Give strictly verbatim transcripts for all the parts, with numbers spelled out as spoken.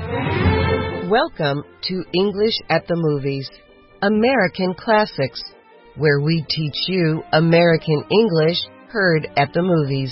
Welcome to English at the Movies, American Classics, where we teach you American English heard at the movies.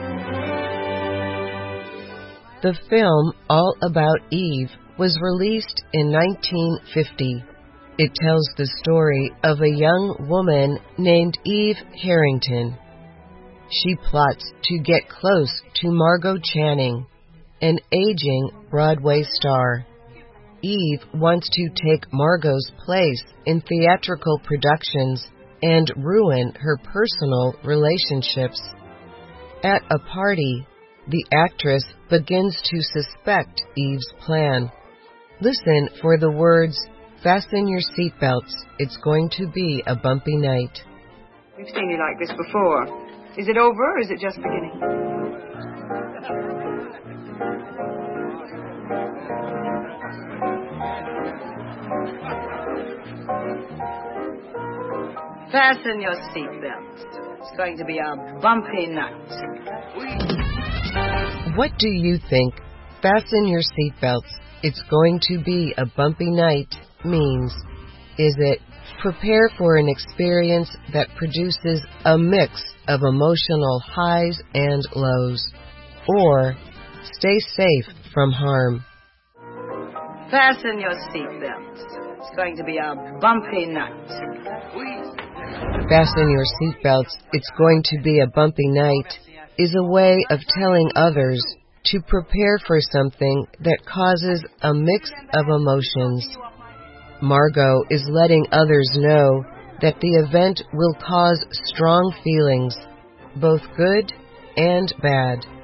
The film All About Eve was released in nineteen fifty. It tells the story of a young woman named Eve Harrington. She plots to get close to Margot Channing, an aging Broadway star. Eve wants to take Margot's place in theatrical productions and ruin her personal relationships. At a party, the actress begins to suspect Eve's plan. Listen for the words, "Fasten your seatbelts, it's going to be a bumpy night." We've seen you like this before. Is it over or is it just beginning? Fasten your seatbelts. It's going to be a bumpy night. What do you think "fasten your seatbelts, it's going to be a bumpy night" means? Is it prepare for an experience that produces a mix of emotional highs and lows, or stay safe from harm? Fasten your seatbelts. It's going to be a bumpy night. Fasten your seatbelts, it's going to be a bumpy night is a way of telling others to prepare for something that causes a mix of emotions. Margot is letting others know that the event will cause strong feelings, both good and bad.